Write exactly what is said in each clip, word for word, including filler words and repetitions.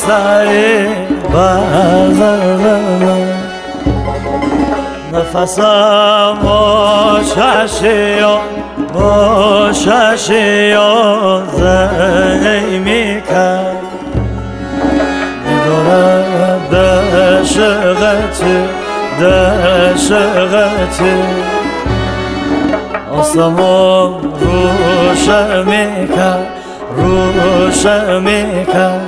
سری بزرم نفسم آششی و آششی و زنی میکن میدونم دشغتی دشغتی آسمان روشن میکن روشن میکن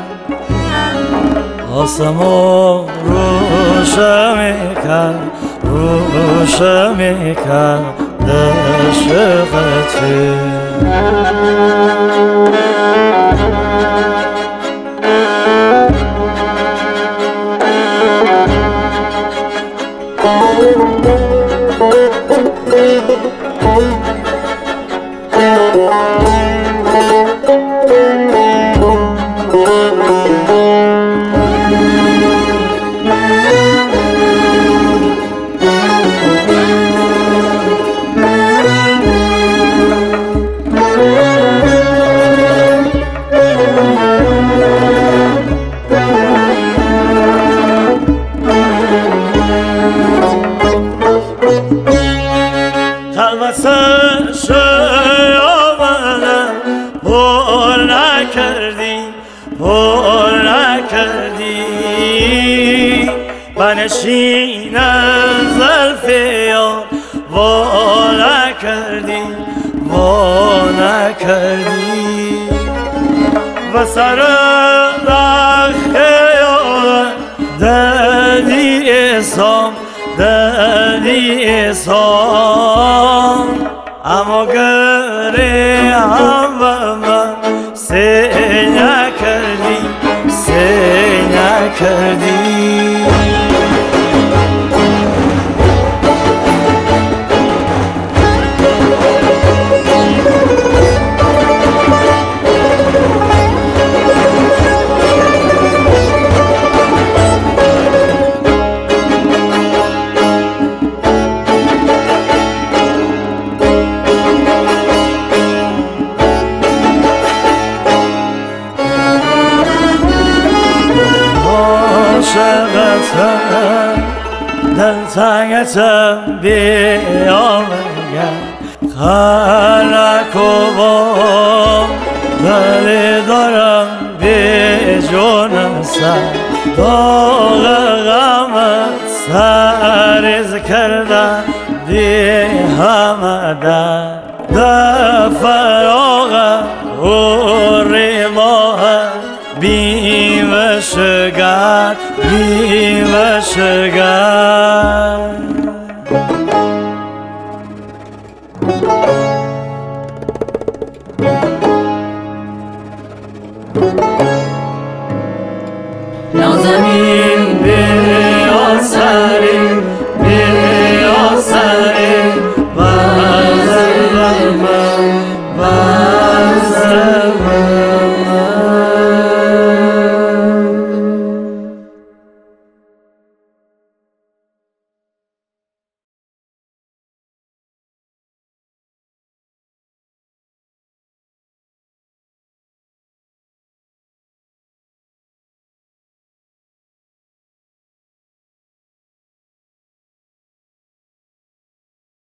آسمان روشن میکن روشن میکن دشغتی خلوت شیامنم پر نکردی پر نکردی بنشین زلفیان وا نکردی وا نکردی و سر رخ دادی اسام دادی اسام اما گره هم و من سی نکردی سی نکردی عاشقتم دلتنگتم بیامگم خلق و با دلی دارم بی جون سر داغ غمت سریز کردن دی همه در در فراغم و ریماهم بی وشگر بی وشگر نازنین بیا سری بیا سری بزرم